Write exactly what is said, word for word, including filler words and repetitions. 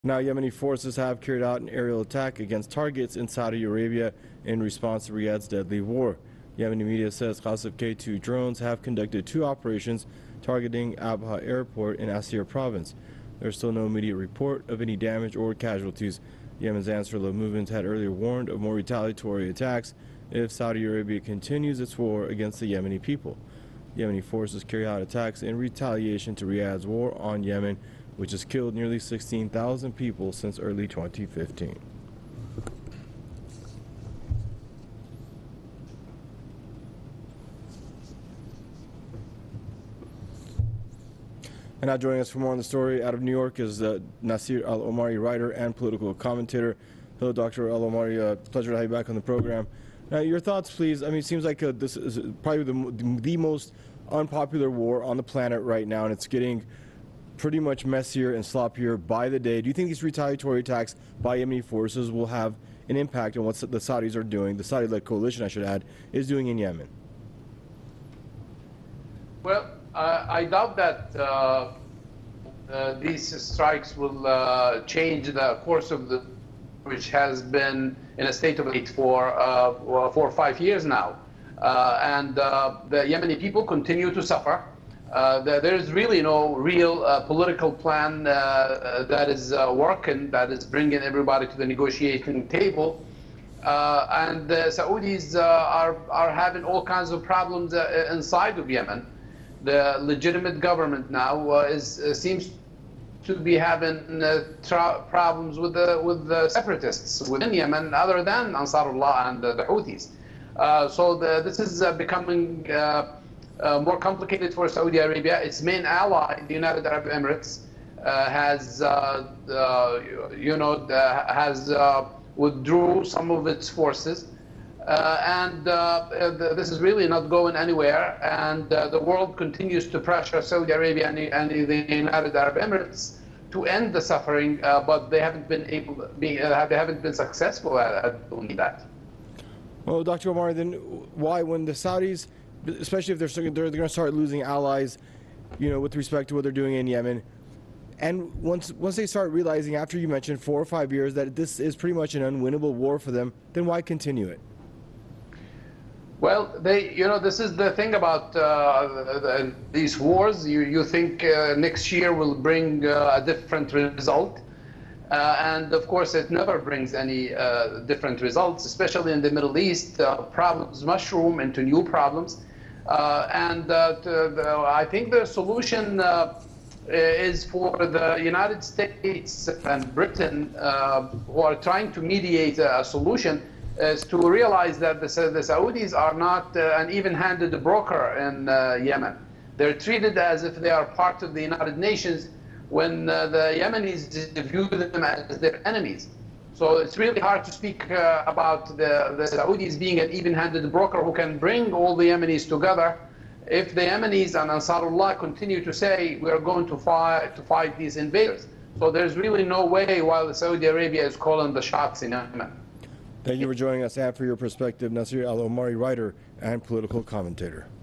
Now, Yemeni forces have carried out an aerial attack against targets in Saudi Arabia in response to Riyadh's deadly war. Yemeni media says Qasif K two drones have conducted two operations targeting Abha Airport in Asir province. There is still no immediate report of any damage or casualties. Yemen's Ansarullah movement had earlier warned of more retaliatory attacks if Saudi Arabia continues its war against the Yemeni people. Yemeni forces carry out attacks in retaliation to Riyadh's war on Yemen, which has killed nearly sixteen thousand people since early twenty fifteen. And now joining us for more on the story out of New York is uh, Nasir Al-Omari, writer and political commentator. Hello, Doctor Al-Omari. Uh, pleasure to have you back on the program. Now, your thoughts, please. I mean, it seems like uh, this is probably the, the most unpopular war on the planet right now, and it's getting pretty much messier and sloppier by the day. Do you think these retaliatory attacks by Yemeni forces will have an impact on what the Saudis are doing, the Saudi-led coalition, I should add, is doing in Yemen? Well, uh, I doubt that uh, uh, these strikes will uh, change the course of the, which has been in a state of wait for uh, four or five years now. Uh, and uh, the Yemeni people continue to suffer. Uh, there is really no real uh, political plan uh, that is uh, working, that is bringing everybody to the negotiating table. Uh, and the Saudis uh, are, are having all kinds of problems uh, inside of Yemen. The legitimate government now uh, is, uh, seems to be having uh, problems with the, with the separatists within Yemen other than Ansarullah and uh, the Houthis. Uh, so the, this is uh, becoming uh, uh, more complicated for Saudi Arabia. Its main ally, the United Arab Emirates, uh, has uh, uh, you know uh, has uh, withdrew some of its forces, uh, and uh, this is really not going anywhere. And uh, the world continues to pressure Saudi Arabia and, and the United Arab Emirates to end the suffering, uh, but they haven't been able, to be, uh, they haven't been successful at, at doing that. Well, Doctor Omar, then why, when the Saudis, especially if they're they're, they're going to start losing allies, you know, with respect to what they're doing in Yemen, and once once they start realizing, after you mentioned four or five years, that this is pretty much an unwinnable war for them, then why continue it? Well, they, you know, this is the thing about uh, these wars. You you think uh, next year will bring uh, a different result. Uh, and of course, it never brings any uh, different results, especially in the Middle East. Uh, problems mushroom into new problems. Uh, and uh, to the, I think the solution uh, is for the United States and Britain, uh, who are trying to mediate a solution, is to realize that the, the Saudis are not uh, an even-handed broker in uh, Yemen. They're treated as if they are part of the United Nations, when uh, the Yemenis view them as their enemies. So it's really hard to speak uh, about the, the Saudis being an even-handed broker who can bring all the Yemenis together if the Yemenis and Ansarullah continue to say we are going to fight, to fight these invaders. So there's really no way while Saudi Arabia is calling the shots in Yemen. Thank you for joining us and for your perspective, Nasir Al-Omari, writer and political commentator.